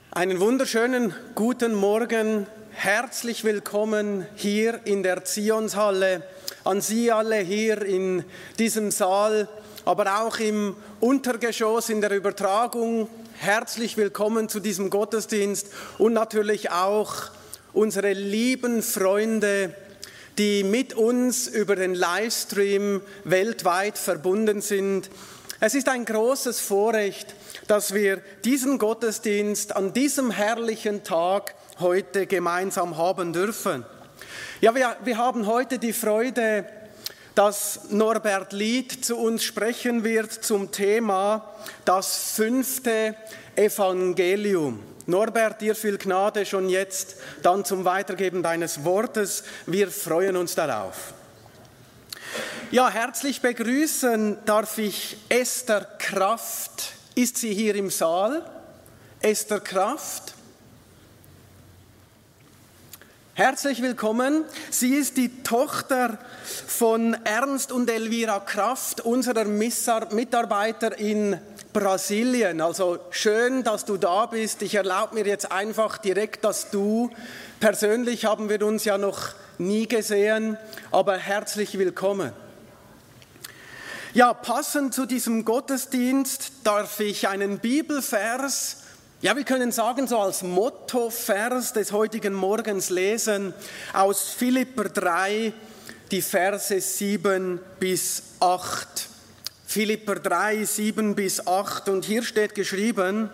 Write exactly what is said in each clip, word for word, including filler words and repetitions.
Einen wunderschönen guten Morgen, herzlich willkommen hier in der Zionshalle, an Sie alle hier in diesem Saal, aber auch im Untergeschoss in der Übertragung. Herzlich willkommen zu diesem Gottesdienst und natürlich auch unsere lieben Freunde, die mit uns über den Livestream weltweit verbunden sind. Es ist ein großes Vorrecht, dass wir diesen Gottesdienst an diesem herrlichen Tag heute gemeinsam haben dürfen. Ja, wir, wir haben heute die Freude, dass Norbert Lied zu uns sprechen wird zum Thema das fünfte Evangelium. Norbert, dir viel Gnade schon jetzt, dann zum Weitergeben deines Wortes. Wir freuen uns darauf. Ja, herzlich begrüßen darf ich Esther Kraft. Ist sie hier im Saal? Esther Kraft. Herzlich willkommen. Sie ist die Tochter von Ernst und Elvira Kraft, unserer Mitarbeiter in Brasilien. Also schön, dass du da bist. Ich erlaube mir jetzt einfach direkt das Du. Persönlich haben wir uns ja noch nie gesehen, aber herzlich willkommen. Ja, passend zu diesem Gottesdienst darf ich einen Bibelvers, ja, wir können sagen, so als Mottovers des heutigen Morgens lesen, aus Philipper drei, die Verse sieben bis acht. Philipper drei, sieben bis acht, und hier steht geschrieben: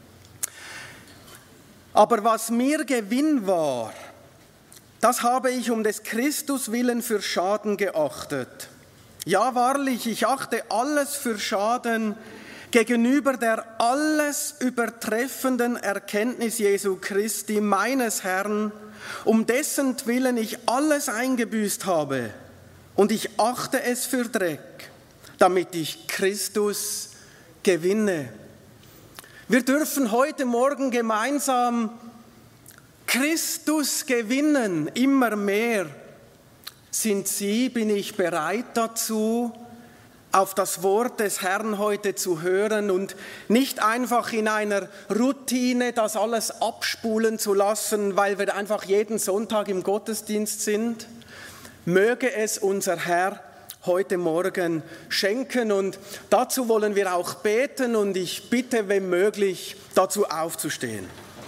Aber was mir Gewinn war, das habe ich um des Christus willen für Schaden geachtet. Ja, wahrlich, ich achte alles für Schaden gegenüber der alles übertreffenden Erkenntnis Jesu Christi, meines Herrn, um dessen Willen ich alles eingebüßt habe. Und ich achte es für Dreck, damit ich Christus gewinne. Wir dürfen heute Morgen gemeinsam Christus gewinnen, immer mehr. Sind Sie, bin ich bereit dazu, auf das Wort des Herrn heute zu hören und nicht einfach in einer Routine das alles abspulen zu lassen, weil wir einfach jeden Sonntag im Gottesdienst sind? Möge es unser Herr heute Morgen schenken, und dazu wollen wir auch beten, und ich bitte, wenn möglich, dazu aufzustehen.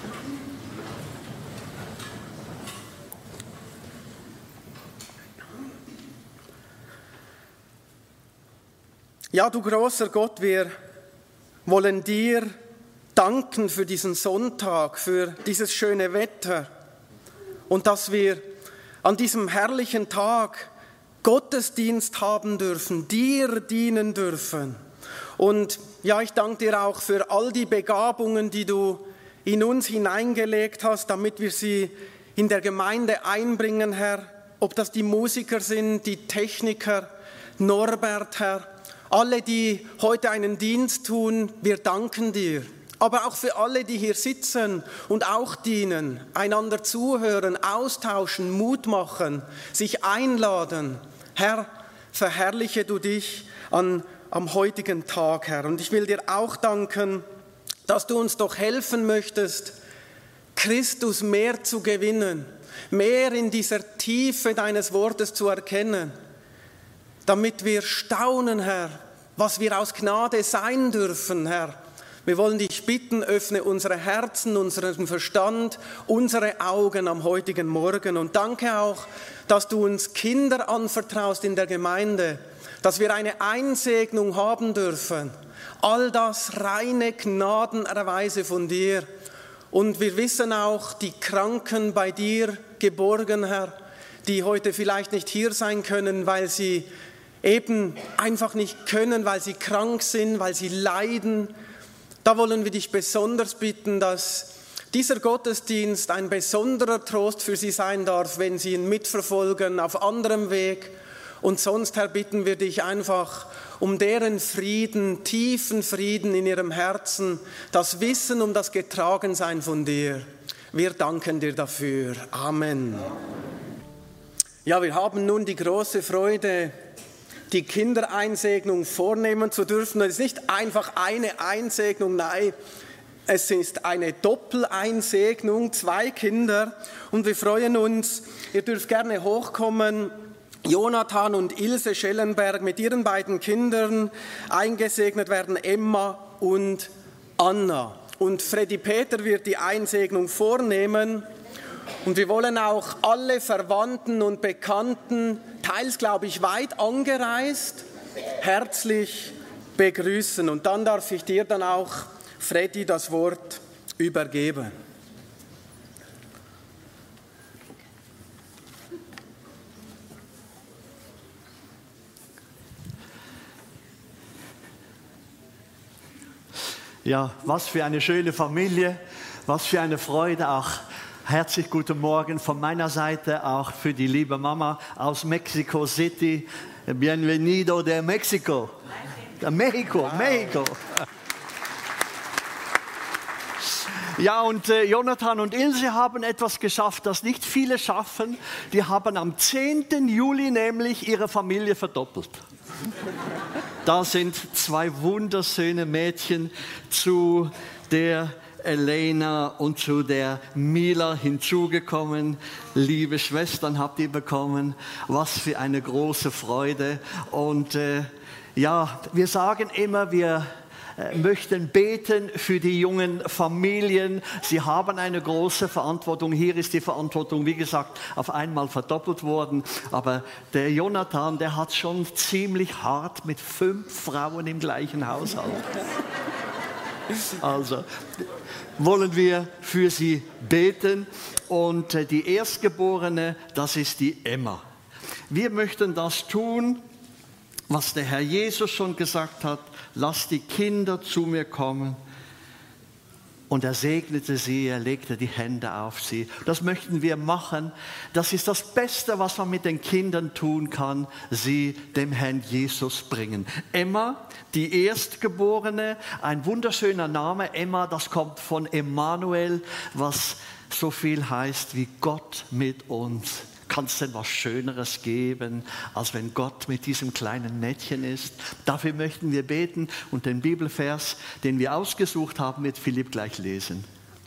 Ja, du großer Gott, wir wollen dir danken für diesen Sonntag, für dieses schöne Wetter und dass wir an diesem herrlichen Tag Gottesdienst haben dürfen, dir dienen dürfen. Und ja, ich danke dir auch für all die Begabungen, die du in uns hineingelegt hast, damit wir sie in der Gemeinde einbringen, Herr. Ob das die Musiker sind, die Techniker, Norbert, Herr. Alle, die heute einen Dienst tun, wir danken dir. Aber auch für alle, die hier sitzen und auch dienen, einander zuhören, austauschen, Mut machen, sich einladen. Herr, verherrliche du dich an, am heutigen Tag, Herr. Und ich will dir auch danken, dass du uns doch helfen möchtest, Christus mehr zu gewinnen, mehr in dieser Tiefe deines Wortes zu erkennen, damit wir staunen, Herr, was wir aus Gnade sein dürfen, Herr. Wir wollen dich bitten, öffne unsere Herzen, unseren Verstand, unsere Augen am heutigen Morgen. Und danke auch, dass du uns Kinder anvertraust in der Gemeinde, dass wir eine Einsegnung haben dürfen. All das reine Gnadenerweise von dir. Und wir wissen auch, die Kranken bei dir geborgen, Herr, die heute vielleicht nicht hier sein können, weil sie eben einfach nicht können, weil sie krank sind, weil sie leiden. Da wollen wir dich besonders bitten, dass dieser Gottesdienst ein besonderer Trost für sie sein darf, wenn sie ihn mitverfolgen auf anderem Weg. Und sonst, Herr, bitten wir dich einfach um deren Frieden, tiefen Frieden in ihrem Herzen, das Wissen um das Getragensein von dir. Wir danken dir dafür. Amen. Ja, wir haben nun die große Freude, die Kindereinsegnung vornehmen zu dürfen. Das ist nicht einfach eine Einsegnung, nein, Es ist eine Doppeleinsegnung, zwei Kinder. Und wir freuen uns, ihr dürft gerne hochkommen, Jonathan und Ilse Schellenberg mit ihren beiden Kindern. Eingesegnet werden Emma und Anna. Und Freddy Peter wird die Einsegnung vornehmen. Und wir wollen auch alle Verwandten und Bekannten, teils glaube ich weit angereist, herzlich begrüßen. Und dann darf ich dir dann auch, Freddy, das Wort übergeben. Ja, was für eine schöne Familie, was für eine Freude. Auch herzlich guten Morgen von meiner Seite, auch für die liebe Mama aus Mexico City. Bienvenido de Mexico. Mexico, wow. Mexico. Ja, und äh, Jonathan und Ilse haben etwas geschafft, das nicht viele schaffen. Die haben am zehnten Juli nämlich ihre Familie verdoppelt. Da sind zwei wunderschöne Mädchen zu der Elena und zu der Mila hinzugekommen. Liebe Schwestern habt ihr bekommen. Was für eine große Freude. Und äh, ja, wir sagen immer, wir möchten beten für die jungen Familien. Sie haben eine große Verantwortung. Hier ist die Verantwortung, wie gesagt, auf einmal verdoppelt worden. Aber der Jonathan, der hat schon ziemlich hart mit fünf Frauen im gleichen Haushalt. Also wollen wir für sie beten. Und die Erstgeborene, das ist die Emma. Wir möchten das tun, was der Herr Jesus schon gesagt hat: Lasst die Kinder zu mir kommen. Und er segnete sie, er legte die Hände auf sie. Das möchten wir machen. Das ist das Beste, was man mit den Kindern tun kann, sie dem Herrn Jesus bringen. Emma, die Erstgeborene, ein wunderschöner Name. Emma, das kommt von Emmanuel, was so viel heißt wie Gott mit uns. Kann es denn was Schöneres geben, als wenn Gott mit diesem kleinen Mädchen ist? Dafür möchten wir beten und den Bibelvers, den wir ausgesucht haben, wird Philipp gleich lesen.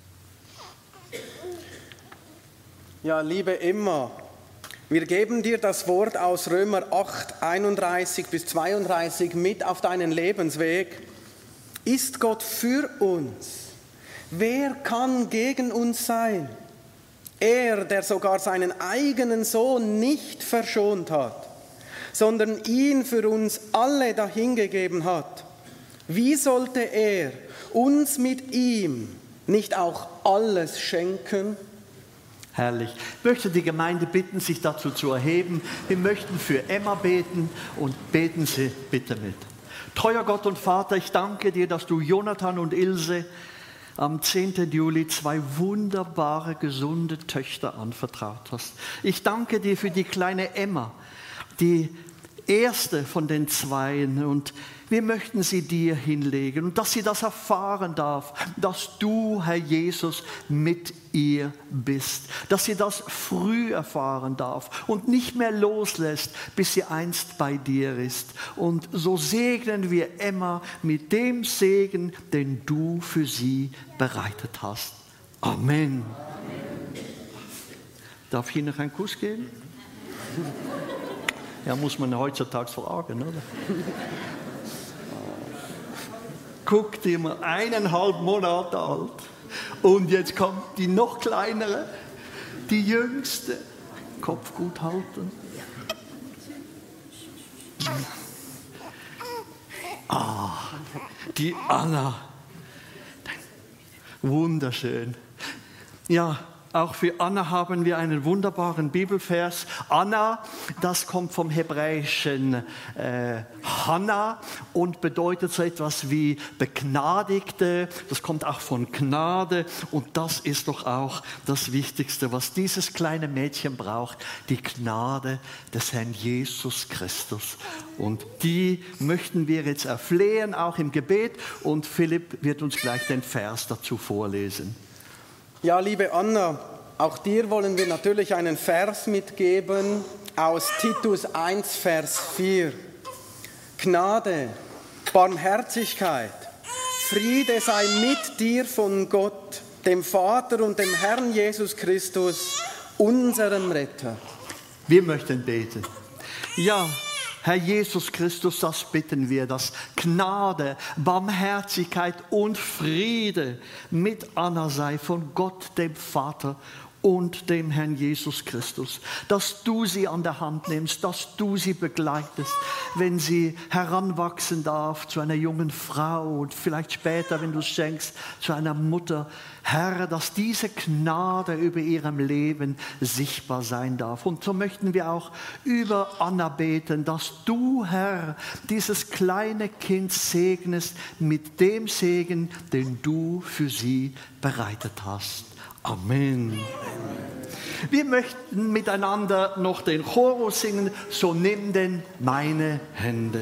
Ja, liebe Emma, wir geben dir das Wort aus Römer acht, einunddreißig bis zweiunddreißig mit auf deinen Lebensweg. Ist Gott für uns? Wer kann gegen uns sein? Er, der sogar seinen eigenen Sohn nicht verschont hat, sondern ihn für uns alle dahingegeben hat. Wie sollte er uns mit ihm nicht auch alles schenken? Herrlich. Ich möchte die Gemeinde bitten, sich dazu zu erheben. Wir möchten für Emma beten und beten Sie bitte mit. Treuer Gott und Vater, ich danke dir, dass du Jonathan und Ilse am zehnten Juli zwei wunderbare, gesunde Töchter anvertraut hast. Ich danke dir für die kleine Emma, die erste von den Zweien. Und wir möchten sie dir hinlegen und dass sie das erfahren darf, dass du, Herr Jesus, mit ihr bist. Dass sie das früh erfahren darf und nicht mehr loslässt, bis sie einst bei dir ist. Und so segnen wir Emma mit dem Segen, den du für sie bereitet hast. Amen. Amen. Darf ich Ihnen noch einen Kuss geben? Ja, muss man heutzutage fragen, oder? Guck dir mal, eineinhalb Monate alt. Und jetzt kommt die noch kleinere, die jüngste. Kopf gut halten. Ah, die Anna. Wunderschön. Ja, auch für Anna haben wir einen wunderbaren Bibelvers. Anna, das kommt vom hebräischen äh, Hannah und bedeutet so etwas wie Begnadigte. Das kommt auch von Gnade und das ist doch auch das Wichtigste, was dieses kleine Mädchen braucht, die Gnade des Herrn Jesus Christus. Und die möchten wir jetzt erflehen, auch im Gebet, und Philipp wird uns gleich den Vers dazu vorlesen. Ja, liebe Anna, auch dir wollen wir natürlich einen Vers mitgeben aus Titus eins, Vers vier. Gnade, Barmherzigkeit, Friede sei mit dir von Gott, dem Vater und dem Herrn Jesus Christus, unserem Retter. Wir möchten beten. Ja, Herr Jesus Christus, das bitten wir, dass Gnade, Barmherzigkeit und Friede mit Anna sei von Gott, dem Vater und dem Herrn Jesus Christus, dass du sie an der Hand nimmst, dass du sie begleitest, wenn sie heranwachsen darf zu einer jungen Frau und vielleicht später, wenn du es schenkst, zu einer Mutter. Herr, dass diese Gnade über ihrem Leben sichtbar sein darf. Und so möchten wir auch über Anna beten, dass du, Herr, dieses kleine Kind segnest mit dem Segen, den du für sie bereitet hast. Amen. Wir möchten miteinander noch den Chorus singen, so nimm denn meine Hände.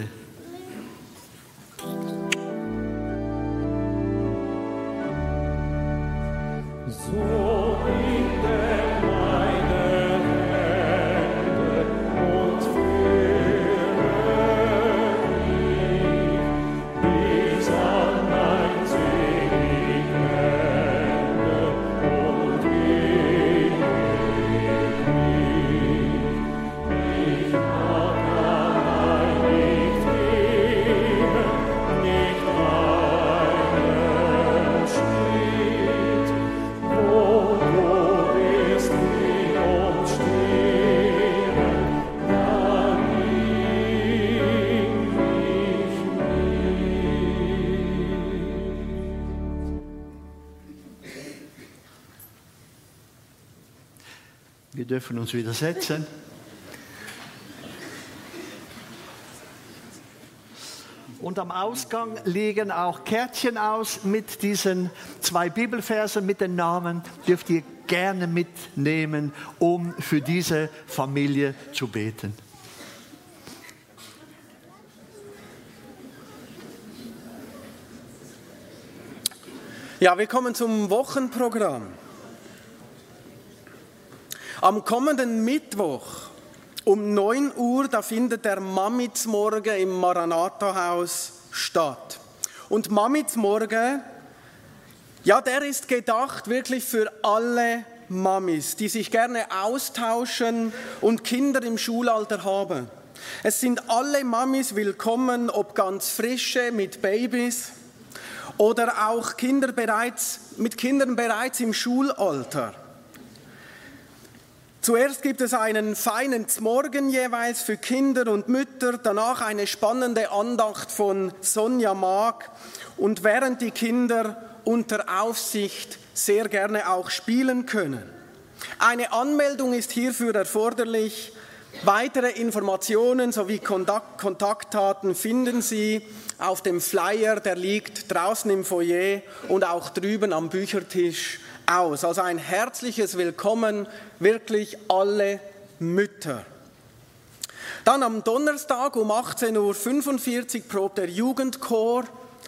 So nimm denn meine Hände und führe mich bis an mein Seligende und ewig mich. Ich mag allein nicht gehen, nicht einen Schritt, wo du wirst gehen und stehen, dann nimm mich mit. Wir dürfen uns wieder setzen. Und am Ausgang liegen auch Kärtchen aus mit diesen zwei Bibelversen, mit den Namen. Dürft ihr gerne mitnehmen, um für diese Familie zu beten. Ja, wir kommen zum Wochenprogramm. Am kommenden Mittwoch um neun Uhr, da findet der Mammitzmorgen im Maranatha-Haus statt. Und Mammitzmorgen, ja, der ist gedacht wirklich für alle Mammis, die sich gerne austauschen und Kinder im Schulalter haben. Es sind alle Mammis willkommen, ob ganz frische mit Babys oder auch Kinder bereits, mit Kindern bereits im Schulalter. Zuerst gibt es einen feinen Zmorgen jeweils für Kinder und Mütter, danach eine spannende Andacht von Sonja Maag und während die Kinder unter Aufsicht sehr gerne auch spielen können. Eine Anmeldung ist hierfür erforderlich. Weitere Informationen sowie Kontakt- Kontaktdaten finden Sie auf dem Flyer, der liegt draußen im Foyer und auch drüben am Büchertisch aus. Also ein herzliches Willkommen, wirklich alle Mütter. Dann am Donnerstag um achtzehn Uhr fünfundvierzig probt der Jugendchor.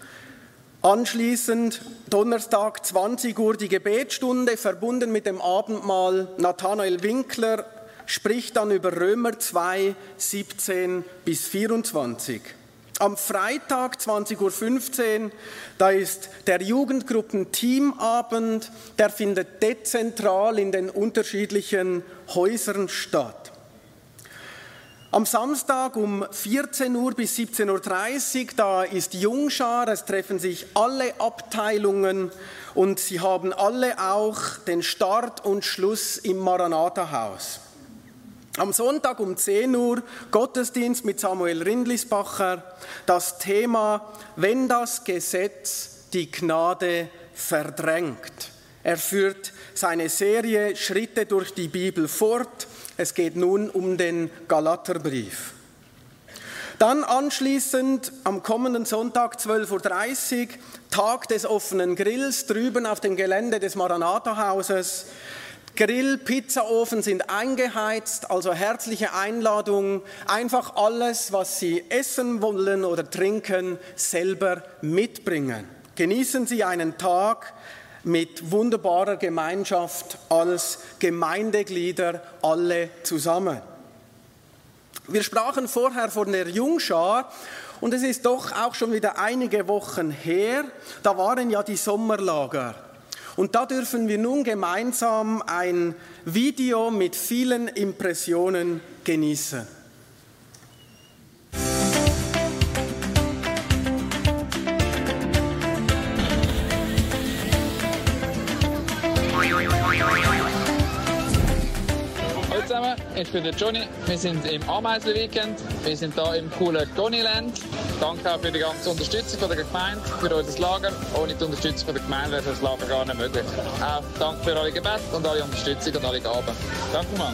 Anschließend Donnerstag zwanzig Uhr die Gebetsstunde, verbunden mit dem Abendmahl. Nathanael Winkler spricht dann über Römer zwei, siebzehn bis vierundzwanzig. Am Freitag zwanzig Uhr fünfzehn, da ist der Jugendgruppen-Teamabend, der findet dezentral in den unterschiedlichen Häusern statt. Am Samstag um vierzehn Uhr bis siebzehn Uhr dreißig, da ist Jungschar, es treffen sich alle Abteilungen und sie haben alle auch den Start und Schluss im Maranatha-Haus. Am Sonntag um zehn Uhr Gottesdienst mit Samuel Rindlisbacher, das Thema „Wenn das Gesetz die Gnade verdrängt". Er führt seine Serie Schritte durch die Bibel fort. Es geht nun um den Galaterbrief. Dann anschließend am kommenden Sonntag zwölf Uhr dreißig Tag des offenen Grills drüben auf dem Gelände des Maranatha-Hauses. Grill, Pizzaofen sind eingeheizt, also herzliche Einladung, einfach alles, was Sie essen wollen oder trinken, selber mitbringen. Genießen Sie einen Tag mit wunderbarer Gemeinschaft als Gemeindeglieder alle zusammen. Wir sprachen vorher von der Jungschar Und es ist doch auch schon wieder einige Wochen her, da waren ja die Sommerlager. Und da dürfen wir nun gemeinsam ein Video mit vielen Impressionen genießen. Hallo zusammen, ich bin der Johnny. Wir sind im Ameisler-Weekend. Wir sind hier im coolen Johnnyland. Danke auch für die ganze Unterstützung von der Gemeinde, für unser Lager. Ohne die Unterstützung von der Gemeinde wäre das Lager gar nicht möglich. Auch danke für alle Gebete und alle Unterstützung und alle Gaben. Danke mal.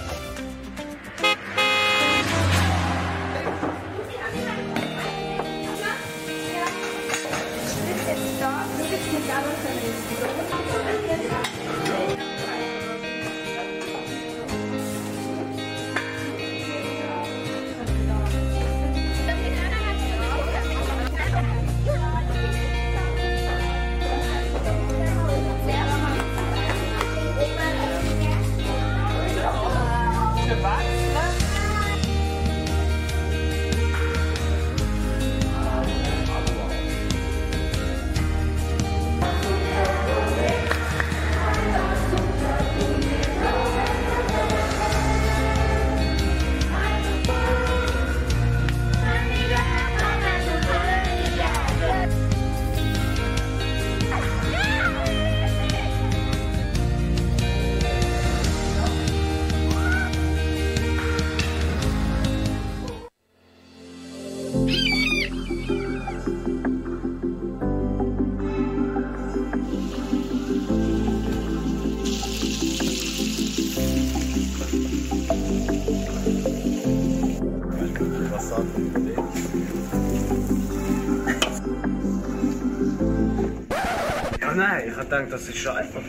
Ja, nein, ich habe gedacht, das ist schon einfach.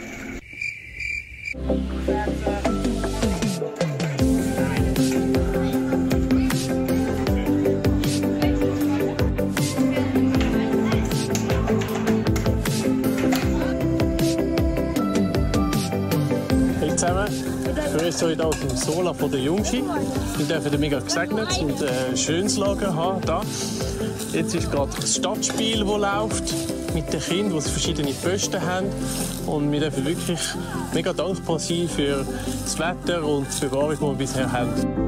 Hallo zusammen, für uns heute aus dem Sola von der Jungschi. Wir dürfen mega gesegnet und ein schönes Lager haben. Da. Jetzt ist gerade das Stadtspiel, das läuft mit den Kindern, die verschiedene Posten haben. Und wir dürfen wirklich mega dankbar sein für das Wetter und die Bewahrung, die wir bisher haben.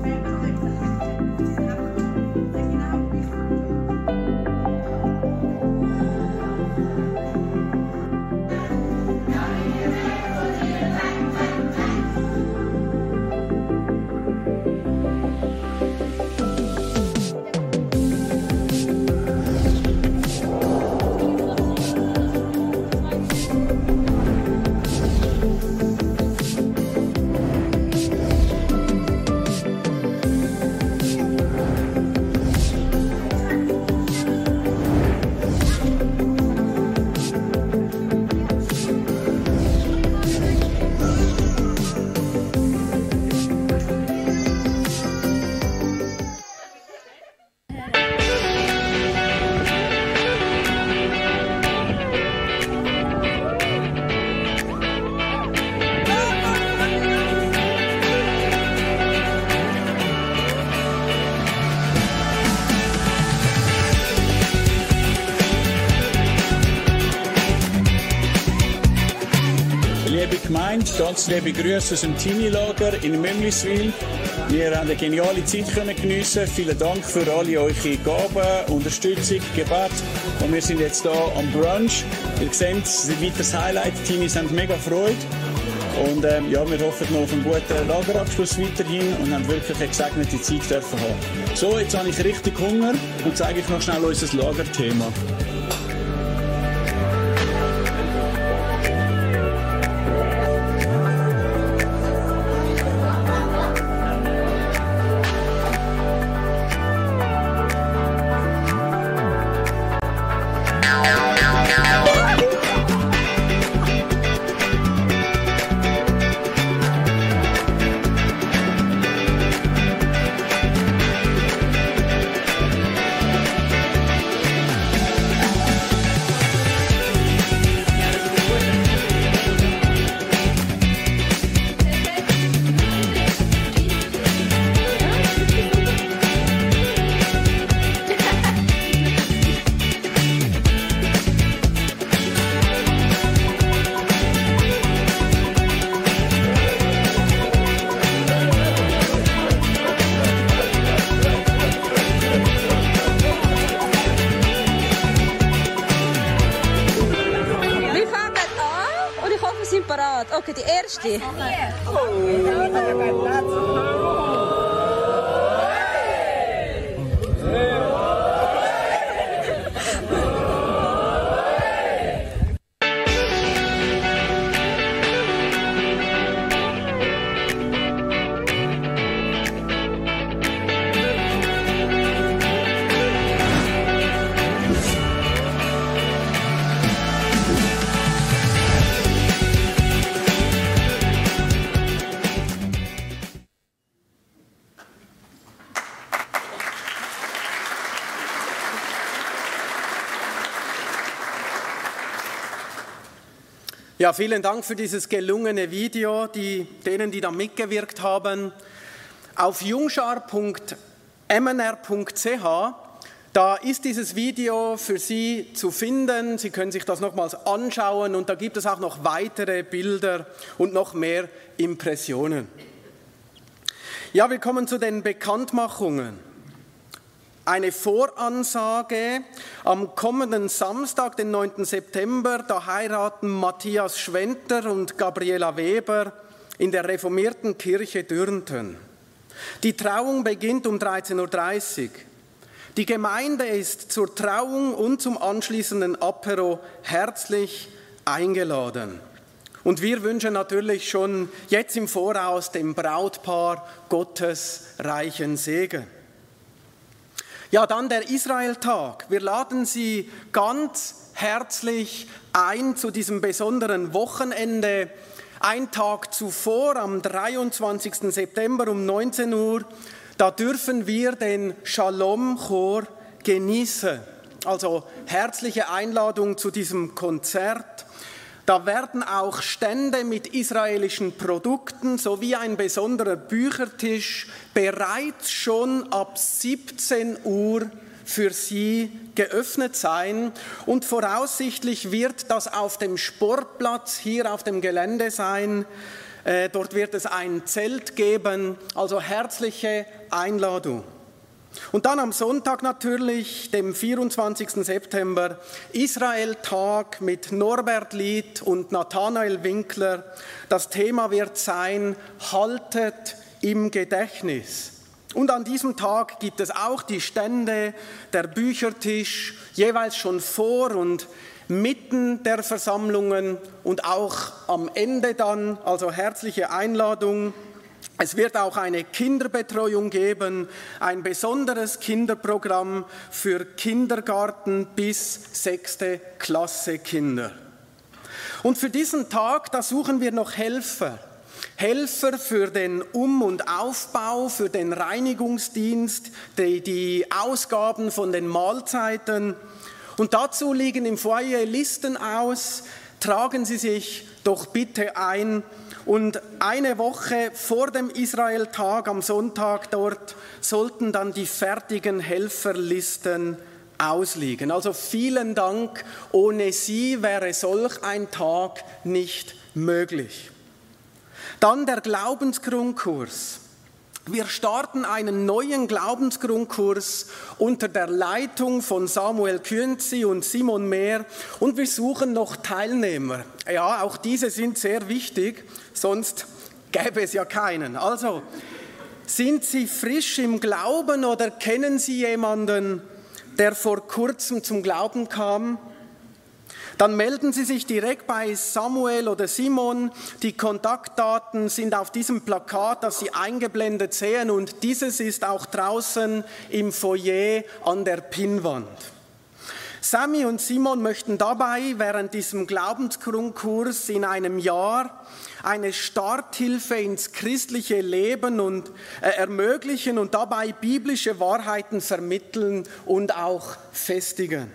Liebe Gemeinde, ganz liebe Grüße aus dem Teenie-Lager in Memliswil. Wir haben eine geniale Zeit können geniessen. Vielen Dank für alle eure Gaben, Unterstützung, Gebet. Und wir sind jetzt hier am Brunch. Ihr seht, es ist ein weiteres Highlight. Die Teenies haben mega Freude. Und ähm, ja, wir hoffen noch auf einen guten Lagerabschluss weiterhin und haben wirklich eine gesegnete Zeit dürfen haben. So, jetzt habe ich richtig Hunger und zeige euch noch schnell unser Lagerthema. wir sind parat. Okay, die erste. Ja, vielen Dank für dieses gelungene Video, die, denen, die da mitgewirkt haben. Auf jungschar punkt m n r punkt c h, da ist dieses Video für Sie zu finden. Sie können sich das nochmals anschauen und da gibt es auch noch weitere Bilder und noch mehr Impressionen. Ja, wir kommen zu den Bekanntmachungen. Eine Voransage, am kommenden Samstag, den neunten September, da heiraten Matthias Schwenter und Gabriela Weber in der reformierten Kirche Dürnten. Die Trauung beginnt um dreizehn Uhr dreißig. Die Gemeinde ist zur Trauung und zum anschließenden Apero herzlich eingeladen. Und wir wünschen natürlich schon jetzt im Voraus dem Brautpaar Gottes reichen Segen. Ja, dann der Israeltag. Wir laden Sie ganz herzlich ein zu diesem besonderen Wochenende. Ein Tag zuvor, am dreiundzwanzigsten September um neunzehn Uhr, da dürfen wir den Shalom-Chor genießen. Also herzliche Einladung zu diesem Konzert. Da werden auch Stände mit israelischen Produkten sowie ein besonderer Büchertisch bereits schon ab siebzehn Uhr für Sie geöffnet sein. Und voraussichtlich wird das auf dem Sportplatz hier auf dem Gelände sein. Äh, dort wird es ein Zelt geben, also herzliche Einladung. Und dann am Sonntag natürlich, dem vierundzwanzigsten September, Israel-Tag mit Norbert Lied und Nathanael Winkler. Das Thema wird sein, haltet im Gedächtnis. Und an diesem Tag gibt es auch die Stände, der Büchertisch, jeweils schon vor und mitten der Versammlungen und auch am Ende dann, also herzliche Einladung. Es wird auch eine Kinderbetreuung geben, ein besonderes Kinderprogramm für Kindergarten bis sechste Klasse Kinder. Und für diesen Tag, da suchen wir noch Helfer. Helfer für den Um- und Aufbau, für den Reinigungsdienst, die, die Ausgaben von den Mahlzeiten. Und dazu liegen im Foyer Listen aus. Tragen Sie sich doch bitte ein. Und eine Woche vor dem Israel-Tag am Sonntag dort sollten dann die fertigen Helferlisten ausliegen. Also vielen Dank. Ohne Sie wäre solch ein Tag nicht möglich. Dann der Glaubensgrundkurs. Wir starten einen neuen Glaubensgrundkurs unter der Leitung von Samuel Künzi und Simon Mehr und wir suchen noch Teilnehmer. Ja, auch diese sind sehr wichtig, sonst gäbe es ja keinen. Also, sind Sie frisch im Glauben oder kennen Sie jemanden, der vor kurzem zum Glauben kam? Dann melden Sie sich direkt bei Samuel oder Simon. Die Kontaktdaten sind auf diesem Plakat, das Sie eingeblendet sehen. Und dieses ist auch draußen im Foyer an der Pinnwand. Sammy und Simon möchten dabei während diesem Glaubensgrundkurs in einem Jahr eine Starthilfe ins christliche Leben und, äh, ermöglichen und dabei biblische Wahrheiten vermitteln und auch festigen.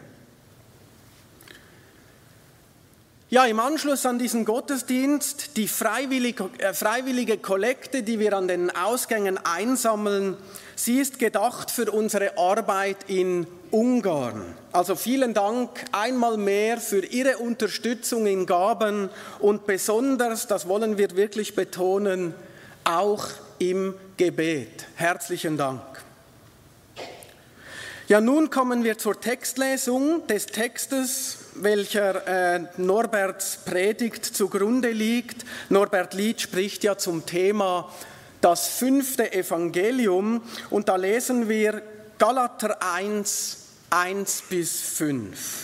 Ja, im Anschluss an diesen Gottesdienst, die freiwillige, äh, freiwillige Kollekte, die wir an den Ausgängen einsammeln, sie ist gedacht für unsere Arbeit in Ungarn. Also vielen Dank einmal mehr für Ihre Unterstützung in Gaben und besonders, das wollen wir wirklich betonen, auch im Gebet. Herzlichen Dank. Ja, nun kommen wir zur Textlesung des Textes welcher äh, Norberts Predigt zugrunde liegt. Norbert Lied spricht ja zum Thema das fünfte Evangelium und da lesen wir Galater eins, eins bis fünf.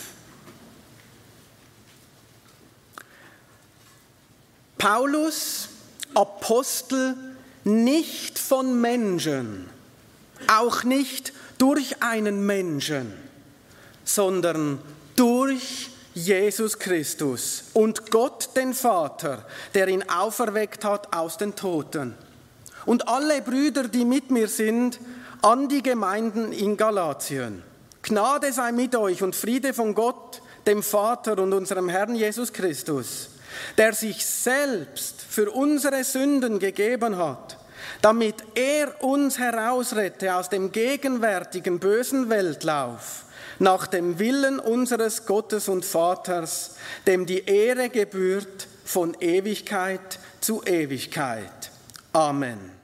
Paulus, Apostel, nicht von Menschen, auch nicht durch einen Menschen, sondern durch Jesus Christus und Gott den Vater, der ihn auferweckt hat aus den Toten. Und alle Brüder, die mit mir sind, an die Gemeinden in Galatien. Gnade sei mit euch und Friede von Gott, dem Vater und unserem Herrn Jesus Christus, der sich selbst für unsere Sünden gegeben hat, damit er uns herausrette aus dem gegenwärtigen bösen Weltlauf, nach dem Willen unseres Gottes und Vaters, dem die Ehre gebührt von Ewigkeit zu Ewigkeit. Amen.